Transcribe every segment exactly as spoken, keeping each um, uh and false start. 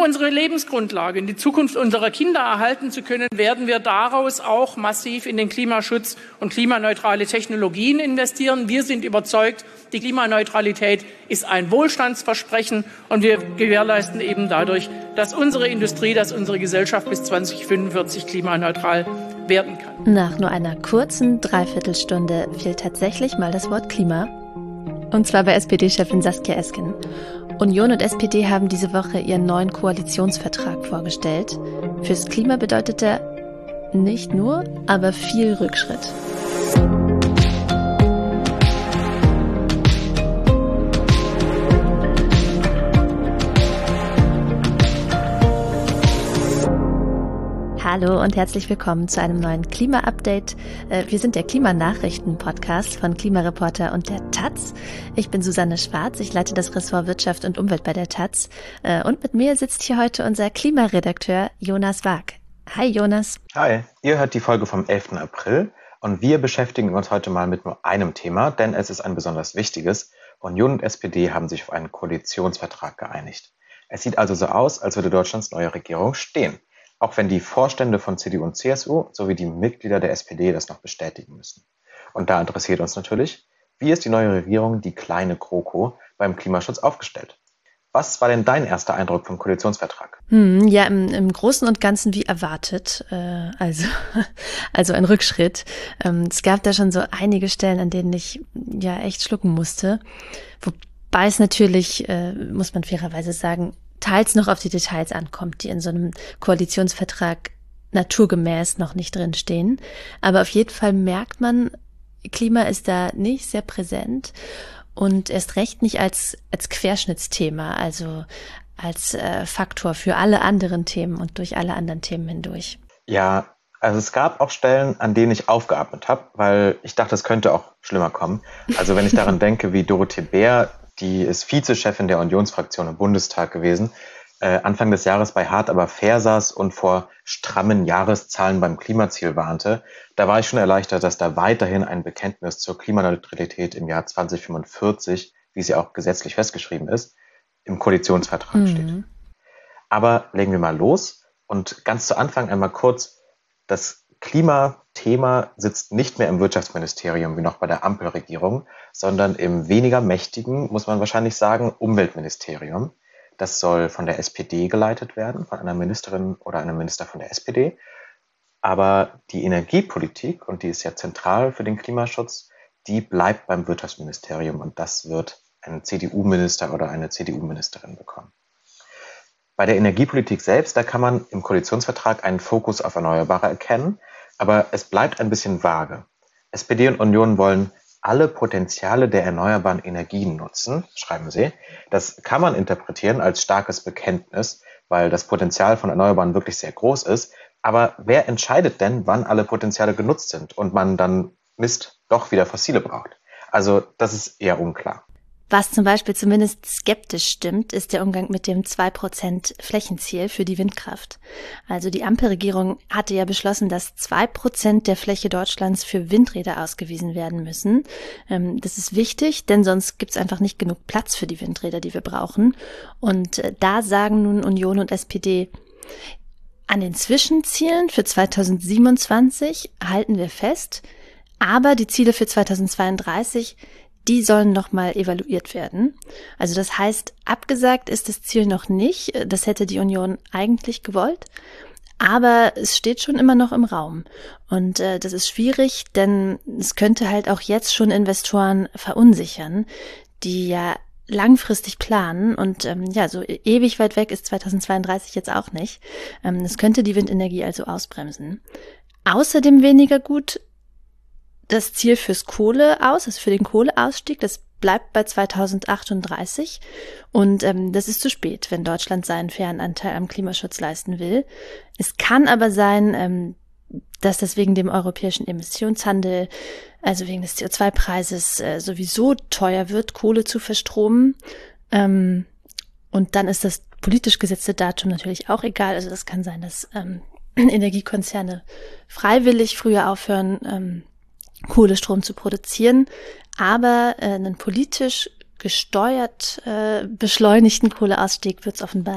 unsere Lebensgrundlage und die Zukunft unserer Kinder erhalten zu können, werden wir daraus auch massiv in den Klimaschutz und klimaneutrale Technologien investieren. Wir sind überzeugt, die Klimaneutralität ist ein Wohlstandsversprechen und wir gewährleisten eben dadurch, dass unsere Industrie, dass unsere Gesellschaft bis zweitausendfünfundvierzig klimaneutral werden kann. Nach nur einer kurzen Dreiviertelstunde fiel tatsächlich mal das Wort Klima. Und zwar bei S P D-Chefin Saskia Esken. Union und S P D haben diese Woche ihren neuen Koalitionsvertrag vorgestellt. Fürs Klima bedeutet er nicht nur, aber viel Rückschritt. Hallo und herzlich willkommen zu einem neuen Klima-Update. Wir sind der Klimanachrichten-Podcast von Klimareporter und der Taz. Ich bin Susanne Schwarz, ich leite das Ressort Wirtschaft und Umwelt bei der Taz. Und mit mir sitzt hier heute unser Klimaredakteur Jonas Wag. Hi Jonas. Hi, ihr hört die Folge vom elften April und wir beschäftigen uns heute mal mit nur einem Thema, denn es ist ein besonders wichtiges. Union und S P D haben sich auf einen Koalitionsvertrag geeinigt. Es sieht also so aus, als würde Deutschlands neue Regierung stehen. Auch wenn die Vorstände von C D U und C S U sowie die Mitglieder der S P D das noch bestätigen müssen. Und da interessiert uns natürlich, wie ist die neue Regierung, die kleine GroKo, beim Klimaschutz aufgestellt? Was war denn dein erster Eindruck vom Koalitionsvertrag? Hm, ja, im, im Großen und Ganzen wie erwartet, äh, also, also ein Rückschritt. Ähm, es gab da schon so einige Stellen, an denen ich ja echt schlucken musste. Wobei es natürlich, äh, muss man fairerweise sagen, teils noch auf die Details ankommt, die in so einem Koalitionsvertrag naturgemäß noch nicht drinstehen. Aber auf jeden Fall merkt man, Klima ist da nicht sehr präsent und erst recht nicht als als Querschnittsthema, also als äh, Faktor für alle anderen Themen und durch alle anderen Themen hindurch. Ja, also es gab auch Stellen, an denen ich aufgeatmet habe, weil ich dachte, es könnte auch schlimmer kommen. Also wenn ich daran denke, wie Dorothee Bär, die ist Vizechefin der Unionsfraktion im Bundestag gewesen, äh, Anfang des Jahres bei Hart aber fair saß und vor strammen Jahreszahlen beim Klimaziel warnte. Da war ich schon erleichtert, dass da weiterhin ein Bekenntnis zur Klimaneutralität im Jahr zweitausendfünfundvierzig, wie sie auch gesetzlich festgeschrieben ist, im Koalitionsvertrag mhm. steht. Aber legen wir mal los und ganz zu Anfang einmal kurz, das Klimathema sitzt nicht mehr im Wirtschaftsministerium wie noch bei der Ampelregierung, sondern im weniger mächtigen, muss man wahrscheinlich sagen, Umweltministerium. Das soll von der S P D geleitet werden, von einer Ministerin oder einem Minister von der S P D. Aber die Energiepolitik, und die ist ja zentral für den Klimaschutz, die bleibt beim Wirtschaftsministerium und das wird ein C D U-Minister oder eine C D U-Ministerin bekommen. Bei der Energiepolitik selbst, da kann man im Koalitionsvertrag einen Fokus auf Erneuerbare erkennen, aber es bleibt ein bisschen vage. S P D und Union wollen alle Potenziale der erneuerbaren Energien nutzen, schreiben sie. Das kann man interpretieren als starkes Bekenntnis, weil das Potenzial von Erneuerbaren wirklich sehr groß ist. Aber wer entscheidet denn, wann alle Potenziale genutzt sind und man dann Mist doch wieder Fossile braucht? Also das ist eher unklar. Was zum Beispiel zumindest skeptisch stimmt, ist der Umgang mit dem zwei Prozent Flächenziel für die Windkraft. Also die Ampelregierung hatte ja beschlossen, dass zwei Prozent der Fläche Deutschlands für Windräder ausgewiesen werden müssen. Das ist wichtig, denn sonst gibt es einfach nicht genug Platz für die Windräder, die wir brauchen. Und da sagen nun Union und S P D, an den Zwischenzielen für zweitausendsiebenundzwanzig halten wir fest, aber die Ziele für zweitausendzweiunddreißig, die sollen nochmal evaluiert werden. Also das heißt, abgesagt ist das Ziel noch nicht. Das hätte die Union eigentlich gewollt. Aber es steht schon immer noch im Raum. Und äh, das ist schwierig, denn es könnte halt auch jetzt schon Investoren verunsichern, die ja langfristig planen. Und ähm, ja, so ewig weit weg ist zweitausendzweiunddreißig jetzt auch nicht. Ähm, das könnte die Windenergie also ausbremsen. Außerdem weniger gut das Ziel fürs Kohle aus, also für den Kohleausstieg, das bleibt bei zweitausendachtunddreißig und ähm, das ist zu spät, wenn Deutschland seinen fairen Anteil am Klimaschutz leisten will. Es kann aber sein, ähm, dass das wegen dem europäischen Emissionshandel, also wegen des C O zwei Preises, äh, sowieso teuer wird, Kohle zu verstromen. Ähm, und dann ist das politisch gesetzte Datum natürlich auch egal. Also das kann sein, dass ähm, Energiekonzerne freiwillig früher aufhören, ähm, Kohlestrom zu produzieren, aber äh, einen politisch gesteuert äh, beschleunigten Kohleausstieg wird es offenbar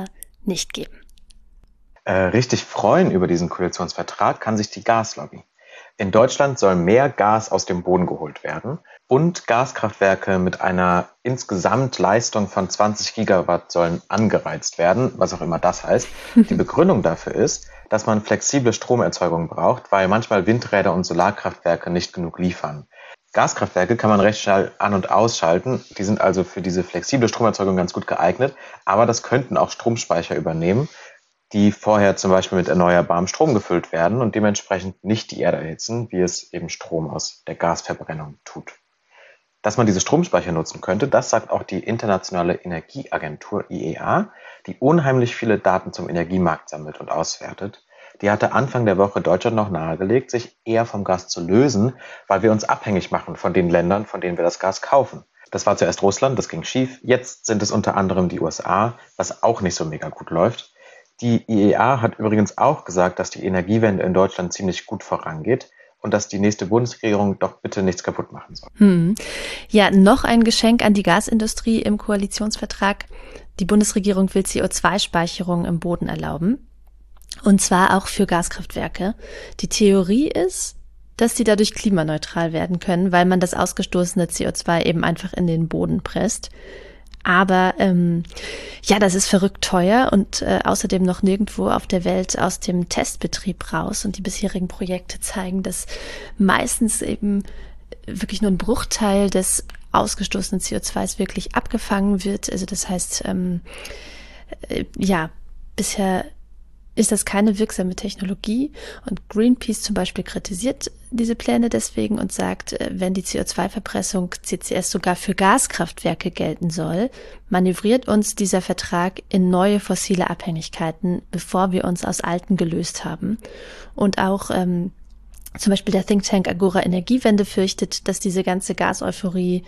nicht geben. Äh, richtig freuen über diesen Koalitionsvertrag kann sich die Gaslobby. In Deutschland soll mehr Gas aus dem Boden geholt werden und Gaskraftwerke mit einer insgesamt Leistung von zwanzig Gigawatt sollen angereizt werden, was auch immer das heißt. Die Begründung dafür ist, dass man flexible Stromerzeugung braucht, weil manchmal Windräder und Solarkraftwerke nicht genug liefern. Gaskraftwerke kann man recht schnell an- und ausschalten, die sind also für diese flexible Stromerzeugung ganz gut geeignet, aber das könnten auch Stromspeicher übernehmen, die vorher zum Beispiel mit erneuerbarem Strom gefüllt werden und dementsprechend nicht die Erde erhitzen, wie es eben Strom aus der Gasverbrennung tut. Dass man diese Stromspeicher nutzen könnte, das sagt auch die Internationale Energieagentur I E A, die unheimlich viele Daten zum Energiemarkt sammelt und auswertet. Die hatte Anfang der Woche Deutschland noch nahegelegt, sich eher vom Gas zu lösen, weil wir uns abhängig machen von den Ländern, von denen wir das Gas kaufen. Das war zuerst Russland, das ging schief. Jetzt sind es unter anderem die U S A, was auch nicht so mega gut läuft. Die I E A hat übrigens auch gesagt, dass die Energiewende in Deutschland ziemlich gut vorangeht und dass die nächste Bundesregierung doch bitte nichts kaputt machen soll. Hm. Ja, noch ein Geschenk an die Gasindustrie im Koalitionsvertrag. Die Bundesregierung will C O zwei Speicherung im Boden erlauben. Und zwar auch für Gaskraftwerke. Die Theorie ist, dass die dadurch klimaneutral werden können, weil man das ausgestoßene C O zwei eben einfach in den Boden presst. Aber ähm, ja, das ist verrückt teuer und äh, außerdem noch nirgendwo auf der Welt aus dem Testbetrieb raus. Und die bisherigen Projekte zeigen, dass meistens eben wirklich nur ein Bruchteil des ausgestoßenen C O zwei wirklich abgefangen wird. Also das heißt, ähm, äh, ja, bisher ist das keine wirksame Technologie und Greenpeace zum Beispiel kritisiert diese Pläne deswegen und sagt, wenn die C O zwei Verpressung C C S sogar für Gaskraftwerke gelten soll, manövriert uns dieser Vertrag in neue fossile Abhängigkeiten, bevor wir uns aus alten gelöst haben. Und auch ähm, zum Beispiel der Think Tank Agora Energiewende fürchtet, dass diese ganze Gaseuphorie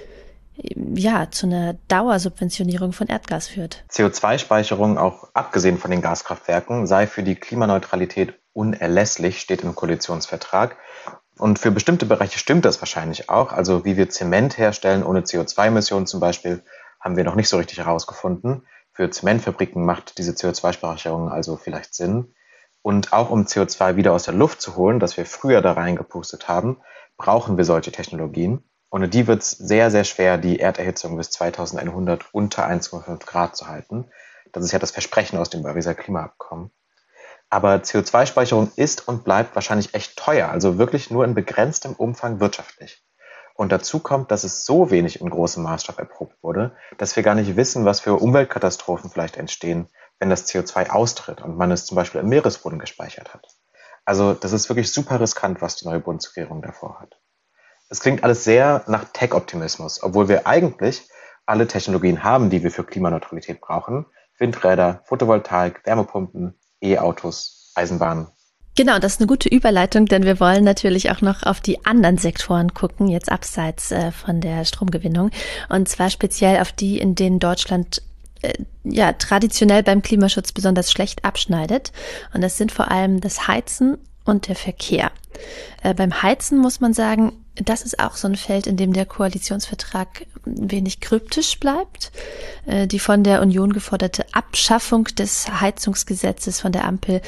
ja, zu einer Dauersubventionierung von Erdgas führt. C O zwei Speicherung, auch abgesehen von den Gaskraftwerken, sei für die Klimaneutralität unerlässlich, steht im Koalitionsvertrag. Und für bestimmte Bereiche stimmt das wahrscheinlich auch. Also wie wir Zement herstellen ohne C O zwei Emissionen zum Beispiel, haben wir noch nicht so richtig herausgefunden. Für Zementfabriken macht diese C O zwei Speicherung also vielleicht Sinn. Und auch um C O zwei wieder aus der Luft zu holen, das wir früher da reingepustet haben, brauchen wir solche Technologien. Ohne die wird es sehr, sehr schwer, die Erderhitzung bis zweitausendeinhundert unter eins Komma fünf Grad zu halten. Das ist ja das Versprechen aus dem Pariser Klimaabkommen. Aber C O zwei Speicherung ist und bleibt wahrscheinlich echt teuer, also wirklich nur in begrenztem Umfang wirtschaftlich. Und dazu kommt, dass es so wenig in großem Maßstab erprobt wurde, dass wir gar nicht wissen, was für Umweltkatastrophen vielleicht entstehen, wenn das C O zwei austritt und man es zum Beispiel im Meeresboden gespeichert hat. Also das ist wirklich super riskant, was die neue Bundesregierung davor hat. Es klingt alles sehr nach Tech-Optimismus, obwohl wir eigentlich alle Technologien haben, die wir für Klimaneutralität brauchen. Windräder, Photovoltaik, Wärmepumpen, E-Autos, Eisenbahnen. Genau, das ist eine gute Überleitung, denn wir wollen natürlich auch noch auf die anderen Sektoren gucken, jetzt abseits äh, von der Stromgewinnung. Und zwar speziell auf die, in denen Deutschland äh, ja traditionell beim Klimaschutz besonders schlecht abschneidet. Und das sind vor allem das Heizen und der Verkehr. Äh, beim Heizen muss man sagen, das ist auch so ein Feld, in dem der Koalitionsvertrag wenig kryptisch bleibt. Äh, die von der Union geforderte Abschaffung des Heizungsgesetzes von der Ampel,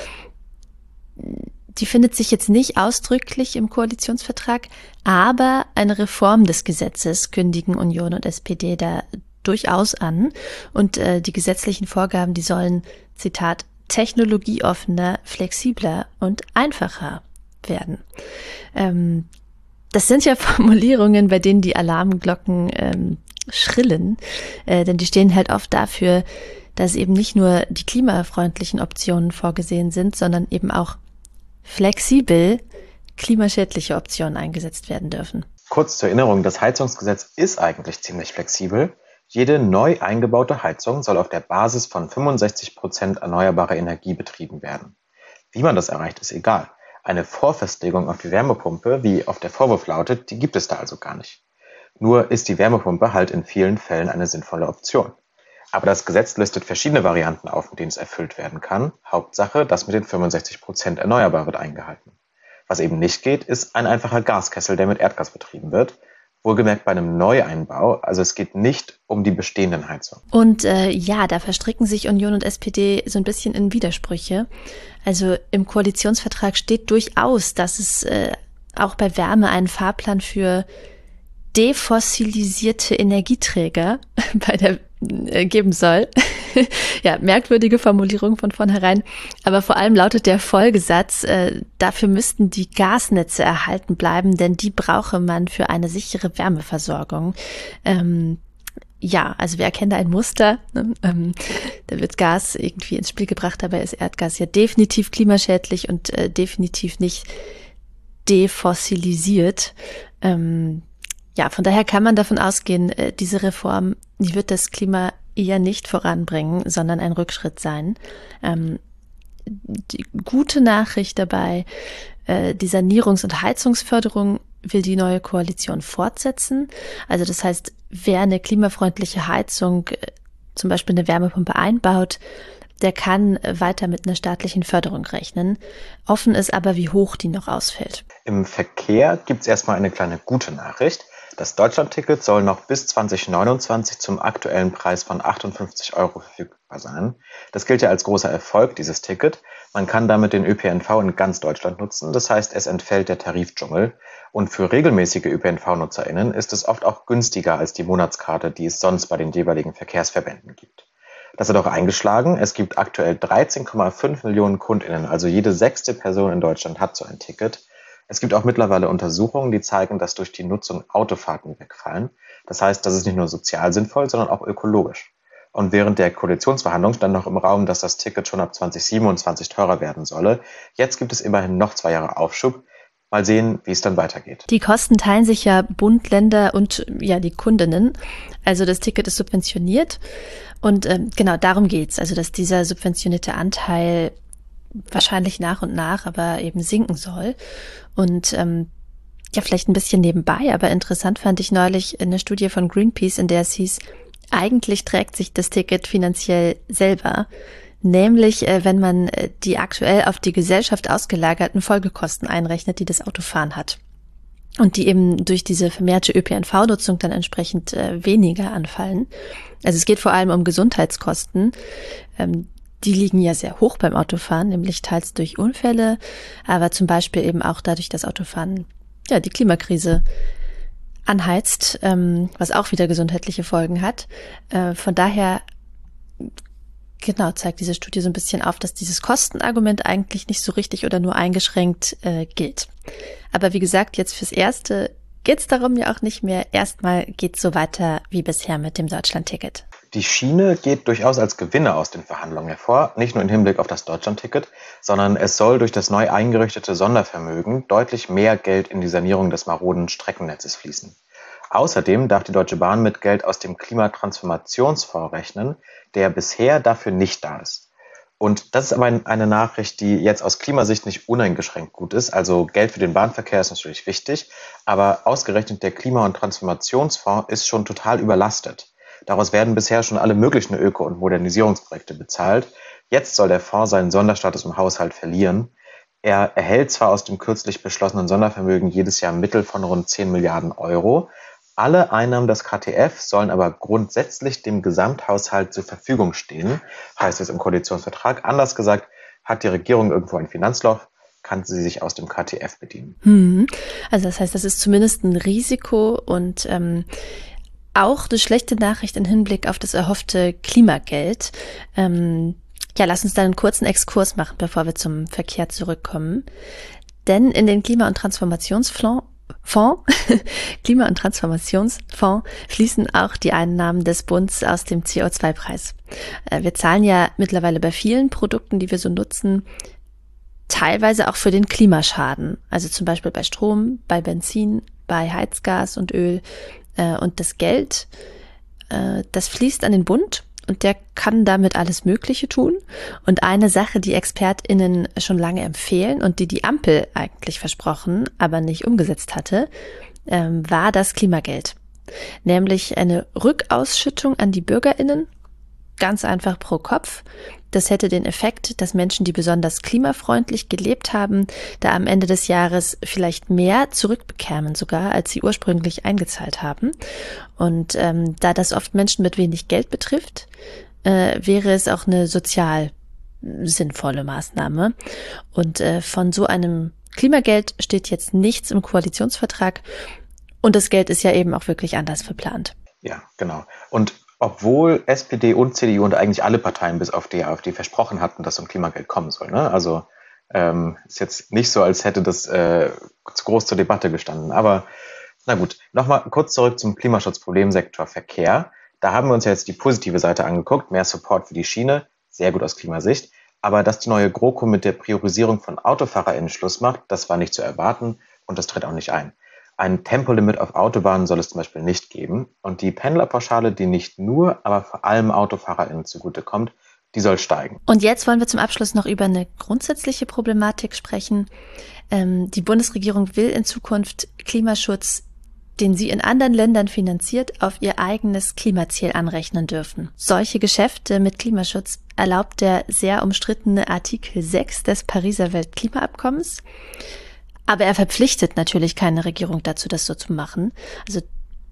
die findet sich jetzt nicht ausdrücklich im Koalitionsvertrag, aber eine Reform des Gesetzes kündigen Union und S P D da durchaus an. Und äh, die gesetzlichen Vorgaben, die sollen, Zitat, technologieoffener, flexibler und einfacher werden. Ähm, das sind ja Formulierungen, bei denen die Alarmglocken ähm, schrillen, äh, denn die stehen halt oft dafür, dass eben nicht nur die klimafreundlichen Optionen vorgesehen sind, sondern eben auch flexibel klimaschädliche Optionen eingesetzt werden dürfen. Kurz zur Erinnerung, das Heizungsgesetz ist eigentlich ziemlich flexibel. Jede neu eingebaute Heizung soll auf der Basis von fünfundsechzig Prozent erneuerbarer Energie betrieben werden. Wie man das erreicht, ist egal. Eine Vorfestlegung auf die Wärmepumpe, wie oft der Vorwurf lautet, die gibt es da also gar nicht. Nur ist die Wärmepumpe halt in vielen Fällen eine sinnvolle Option. Aber das Gesetz listet verschiedene Varianten auf, mit denen es erfüllt werden kann. Hauptsache, das mit den fünfundsechzig Prozent erneuerbar wird eingehalten. Was eben nicht geht, ist ein einfacher Gaskessel, der mit Erdgas betrieben wird. Wohlgemerkt bei einem Neueinbau, also es geht nicht um die bestehenden Heizungen. Und äh, ja, da verstricken sich Union und S P D so ein bisschen in Widersprüche. Also im Koalitionsvertrag steht durchaus, dass es äh, auch bei Wärme einen Fahrplan für defossilisierte Energieträger bei der äh, geben soll. Ja, merkwürdige Formulierung von vornherein. Aber vor allem lautet der Folgesatz, äh, dafür müssten die Gasnetze erhalten bleiben, denn die brauche man für eine sichere Wärmeversorgung. Ähm, ja, also wir erkennen da ein Muster. Ne? Ähm, da wird Gas irgendwie ins Spiel gebracht, dabei ist Erdgas ja definitiv klimaschädlich und äh, definitiv nicht defossilisiert. Ähm, Ja, von daher kann man davon ausgehen, diese Reform, die wird das Klima eher nicht voranbringen, sondern ein Rückschritt sein. Ähm, die gute Nachricht dabei, äh, die Sanierungs- und Heizungsförderung will die neue Koalition fortsetzen. Also das heißt, wer eine klimafreundliche Heizung, äh, zum Beispiel eine Wärmepumpe einbaut, der kann weiter mit einer staatlichen Förderung rechnen. Offen ist aber, wie hoch die noch ausfällt. Im Verkehr gibt es erstmal eine kleine gute Nachricht. Das Deutschlandticket soll noch bis zwanzig neunundzwanzig zum aktuellen Preis von achtundfünfzig Euro verfügbar sein. Das gilt ja als großer Erfolg, dieses Ticket. Man kann damit den Ö P N V in ganz Deutschland nutzen. Das heißt, es entfällt der Tarifdschungel. Und für regelmäßige Ö P N V-NutzerInnen ist es oft auch günstiger als die Monatskarte, die es sonst bei den jeweiligen Verkehrsverbänden gibt. Das hat auch eingeschlagen. Es gibt aktuell dreizehn Komma fünf Millionen KundInnen, also jede sechste Person in Deutschland hat so ein Ticket. Es gibt auch mittlerweile Untersuchungen, die zeigen, dass durch die Nutzung Autofahrten wegfallen. Das heißt, das ist nicht nur sozial sinnvoll, sondern auch ökologisch. Und während der Koalitionsverhandlungen stand noch im Raum, dass das Ticket schon ab zwanzig siebenundzwanzig teurer werden solle. Jetzt gibt es immerhin noch zwei Jahre Aufschub. Mal sehen, wie es dann weitergeht. Die Kosten teilen sich ja Bund, Länder und ja die Kundinnen. Also das Ticket ist subventioniert und ähm, genau darum geht's. Also dass dieser subventionierte Anteil wahrscheinlich nach und nach aber eben sinken soll. Und ähm, ja, vielleicht ein bisschen nebenbei, aber interessant fand ich neulich eine Studie von Greenpeace, in der es hieß, eigentlich trägt sich das Ticket finanziell selber. Nämlich, äh, wenn man äh, die aktuell auf die Gesellschaft ausgelagerten Folgekosten einrechnet, die das Autofahren hat. Und die eben durch diese vermehrte Ö P N V-Nutzung dann entsprechend äh, weniger anfallen. Also es geht vor allem um Gesundheitskosten. Ähm, Die liegen ja sehr hoch beim Autofahren, nämlich teils durch Unfälle, aber zum Beispiel eben auch dadurch, dass Autofahren ja die Klimakrise anheizt, ähm, was auch wieder gesundheitliche Folgen hat. Äh, von daher, genau, zeigt diese Studie so ein bisschen auf, dass dieses Kostenargument eigentlich nicht so richtig oder nur eingeschränkt äh, gilt. Aber wie gesagt, jetzt fürs Erste geht es darum ja auch nicht mehr. Erstmal geht es so weiter wie bisher mit dem Deutschlandticket. Die Schiene geht durchaus als Gewinner aus den Verhandlungen hervor, nicht nur im Hinblick auf das Deutschlandticket, sondern es soll durch das neu eingerichtete Sondervermögen deutlich mehr Geld in die Sanierung des maroden Streckennetzes fließen. Außerdem darf die Deutsche Bahn mit Geld aus dem Klimatransformationsfonds rechnen, der bisher dafür nicht da ist. Und das ist aber eine Nachricht, die jetzt aus Klimasicht nicht uneingeschränkt gut ist. Also Geld für den Bahnverkehr ist natürlich wichtig, aber ausgerechnet der Klima- und Transformationsfonds ist schon total überlastet. Daraus werden bisher schon alle möglichen Öko- und Modernisierungsprojekte bezahlt. Jetzt soll der Fonds seinen Sonderstatus im Haushalt verlieren. Er erhält zwar aus dem kürzlich beschlossenen Sondervermögen jedes Jahr Mittel von rund zehn Milliarden Euro. Alle Einnahmen des K T F sollen aber grundsätzlich dem Gesamthaushalt zur Verfügung stehen, heißt es im Koalitionsvertrag. Anders gesagt, hat die Regierung irgendwo ein Finanzloch, kann sie sich aus dem K T F bedienen. Hm. Also das heißt, das ist zumindest ein Risiko und ähm, auch eine schlechte Nachricht im Hinblick auf das erhoffte Klimageld. Ähm, ja, lass uns da einen kurzen Exkurs machen, bevor wir zum Verkehr zurückkommen. Denn in den Klima- und Transformationsfonds Fonds, Klima- und Transformationsfonds fließen auch die Einnahmen des Bundes aus dem C O zwei Preis. Wir zahlen ja mittlerweile bei vielen Produkten, die wir so nutzen, teilweise auch für den Klimaschaden. Also zum Beispiel bei Strom, bei Benzin, bei Heizgas und Öl. Und das Geld, das fließt an den Bund und der kann damit alles Mögliche tun. Und eine Sache, die ExpertInnen schon lange empfehlen und die die Ampel eigentlich versprochen, aber nicht umgesetzt hatte, war das Klimageld. Nämlich eine Rückausschüttung an die BürgerInnen, ganz einfach pro Kopf, Das hätte den Effekt, dass Menschen, die besonders klimafreundlich gelebt haben, da am Ende des Jahres vielleicht mehr zurückbekämen sogar, als sie ursprünglich eingezahlt haben. Und ähm, da das oft Menschen mit wenig Geld betrifft, äh, wäre es auch eine sozial sinnvolle Maßnahme. Und äh, von so einem Klimageld steht jetzt nichts im Koalitionsvertrag. Und das Geld ist ja eben auch wirklich anders verplant. Ja, genau. Und obwohl S P D und C D U und eigentlich alle Parteien bis auf die AfD versprochen hatten, dass so ein Klimageld kommen soll. Ne? Also ähm, ist jetzt nicht so, als hätte das äh, zu groß zur Debatte gestanden. Aber na gut, nochmal kurz zurück zum Klimaschutzproblemsektor Verkehr. Da haben wir uns ja jetzt die positive Seite angeguckt, mehr Support für die Schiene, sehr gut aus Klimasicht. Aber dass die neue GroKo mit der Priorisierung von AutofahrerInnen Schluss macht, das war nicht zu erwarten und das tritt auch nicht ein. Ein Tempolimit auf Autobahnen soll es zum Beispiel nicht geben. Und die Pendlerpauschale, die nicht nur, aber vor allem AutofahrerInnen zugutekommt, die soll steigen. Und jetzt wollen wir zum Abschluss noch über eine grundsätzliche Problematik sprechen. Ähm, die Bundesregierung will in Zukunft Klimaschutz, den sie in anderen Ländern finanziert, auf ihr eigenes Klimaziel anrechnen dürfen. Solche Geschäfte mit Klimaschutz erlaubt der sehr umstrittene Artikel sechs des Pariser Weltklimaabkommens. Aber er verpflichtet natürlich keine Regierung dazu, das so zu machen. Also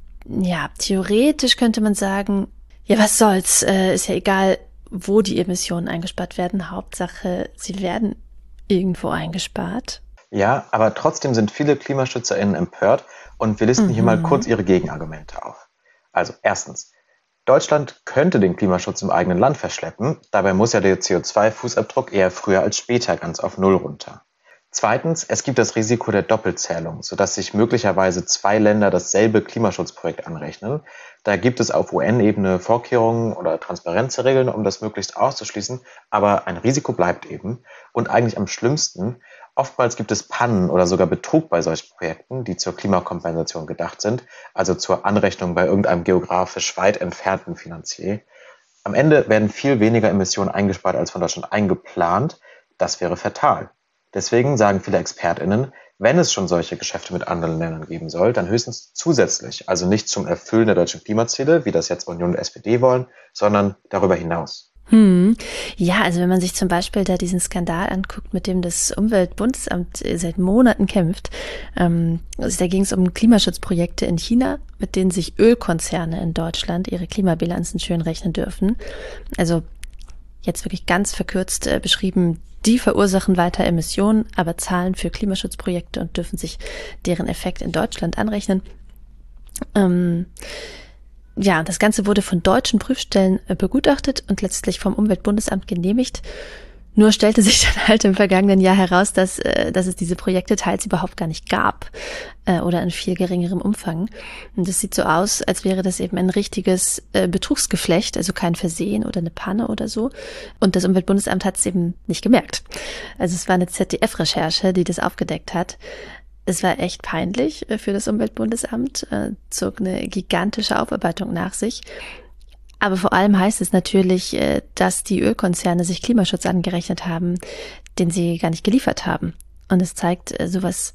ja, theoretisch könnte man sagen, ja, was soll's, äh, ist ja egal, wo die Emissionen eingespart werden. Hauptsache, sie werden irgendwo eingespart. Ja, aber trotzdem sind viele KlimaschützerInnen empört und wir listen mhm. hier mal kurz ihre Gegenargumente auf. Also erstens, Deutschland könnte den Klimaschutz im eigenen Land verschleppen. Dabei muss ja der C O zwei Fußabdruck eher früher als später ganz auf Null runter. Zweitens, es gibt das Risiko der Doppelzählung, sodass sich möglicherweise zwei Länder dasselbe Klimaschutzprojekt anrechnen. Da gibt es auf U N-Ebene Vorkehrungen oder Transparenzregeln, um das möglichst auszuschließen, aber ein Risiko bleibt eben. Und eigentlich am schlimmsten, oftmals gibt es Pannen oder sogar Betrug bei solchen Projekten, die zur Klimakompensation gedacht sind, also zur Anrechnung bei irgendeinem geografisch weit entfernten Finanzier. Am Ende werden viel weniger Emissionen eingespart als von Deutschland eingeplant. Das wäre fatal. Deswegen sagen viele ExpertInnen, wenn es schon solche Geschäfte mit anderen Ländern geben soll, dann höchstens zusätzlich, also nicht zum Erfüllen der deutschen Klimaziele, wie das jetzt Union und S P D wollen, sondern darüber hinaus. Hm. Ja, also wenn man sich zum Beispiel da diesen Skandal anguckt, mit dem das Umweltbundesamt seit Monaten kämpft, ähm, also da ging es um Klimaschutzprojekte in China, mit denen sich Ölkonzerne in Deutschland ihre Klimabilanzen schön rechnen dürfen. Also jetzt wirklich ganz verkürzt äh, beschrieben, die verursachen weiter Emissionen, aber zahlen für Klimaschutzprojekte und dürfen sich deren Effekt in Deutschland anrechnen. Ähm, ja, das Ganze wurde von deutschen Prüfstellen äh, begutachtet und letztlich vom Umweltbundesamt genehmigt. Nur stellte sich dann halt im vergangenen Jahr heraus, dass, äh, dass es diese Projekte teils überhaupt gar nicht gab äh, oder in viel geringerem Umfang. Und es sieht so aus, als wäre das eben ein richtiges äh, Betrugsgeflecht, also kein Versehen oder eine Panne oder so. Und das Umweltbundesamt hat es eben nicht gemerkt. Also es war eine Z D F-Recherche, die das aufgedeckt hat. Es war echt peinlich für das Umweltbundesamt, äh, zog eine gigantische Aufarbeitung nach sich. Aber vor allem heißt es natürlich, dass die Ölkonzerne sich Klimaschutz angerechnet haben, den sie gar nicht geliefert haben. Und es zeigt, sowas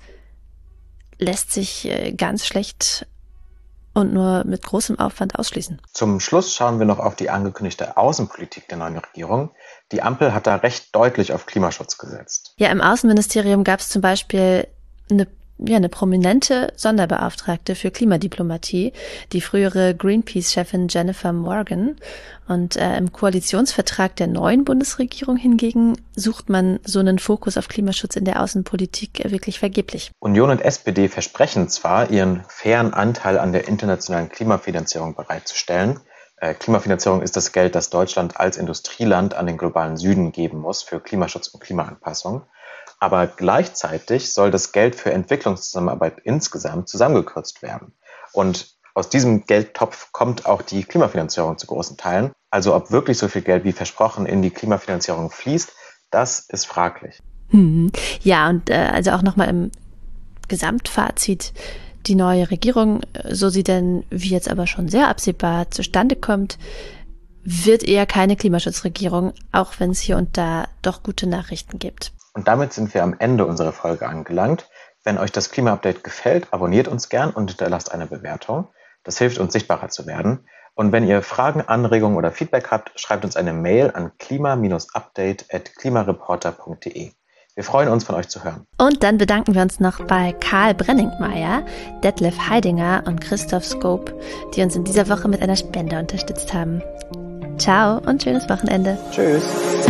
lässt sich ganz schlecht und nur mit großem Aufwand ausschließen. Zum Schluss schauen wir noch auf die angekündigte Außenpolitik der neuen Regierung. Die Ampel hat da recht deutlich auf Klimaschutz gesetzt. Ja, im Außenministerium gab es zum Beispiel eine Ja, eine prominente Sonderbeauftragte für Klimadiplomatie, die frühere Greenpeace-Chefin Jennifer Morgan. Und äh, im Koalitionsvertrag der neuen Bundesregierung hingegen sucht man so einen Fokus auf Klimaschutz in der Außenpolitik wirklich vergeblich. Union und S P D versprechen zwar, ihren fairen Anteil an der internationalen Klimafinanzierung bereitzustellen. Äh, Klimafinanzierung ist das Geld, das Deutschland als Industrieland an den globalen Süden geben muss für Klimaschutz und Klimaanpassung. Aber gleichzeitig soll das Geld für Entwicklungszusammenarbeit insgesamt zusammengekürzt werden. Und aus diesem Geldtopf kommt auch die Klimafinanzierung zu großen Teilen. Also ob wirklich so viel Geld wie versprochen in die Klimafinanzierung fließt, das ist fraglich. Hm. Ja, und äh, also auch nochmal im Gesamtfazit, die neue Regierung, so sie denn, wie jetzt aber schon sehr absehbar zustande kommt, wird eher keine Klimaschutzregierung, auch wenn es hier und da doch gute Nachrichten gibt. Und damit sind wir am Ende unserer Folge angelangt. Wenn euch das Klima-Update gefällt, abonniert uns gern und hinterlasst eine Bewertung. Das hilft uns, sichtbarer zu werden. Und wenn ihr Fragen, Anregungen oder Feedback habt, schreibt uns eine Mail an klima Bindestrich update at klimareporter punkt de. Wir freuen uns, von euch zu hören. Und dann bedanken wir uns noch bei Karl Brenningmeier, Detlef Heidinger und Christoph Skop, die uns in dieser Woche mit einer Spende unterstützt haben. Ciao und schönes Wochenende. Tschüss.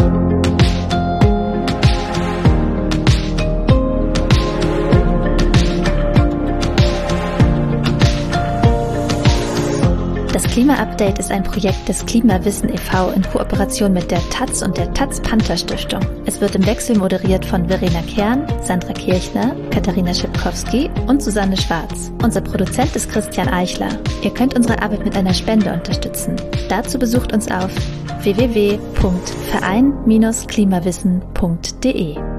Das Klima-Update ist ein Projekt des Klimawissen e V in Kooperation mit der Taz und der Taz-Panther-Stiftung. Es wird im Wechsel moderiert von Verena Kern, Sandra Kirchner, Katharina Schipkowski und Susanne Schwarz. Unser Produzent ist Christian Eichler. Ihr könnt unsere Arbeit mit einer Spende unterstützen. Dazu besucht uns auf w w w punkt verein Bindestrich klimawissen punkt de.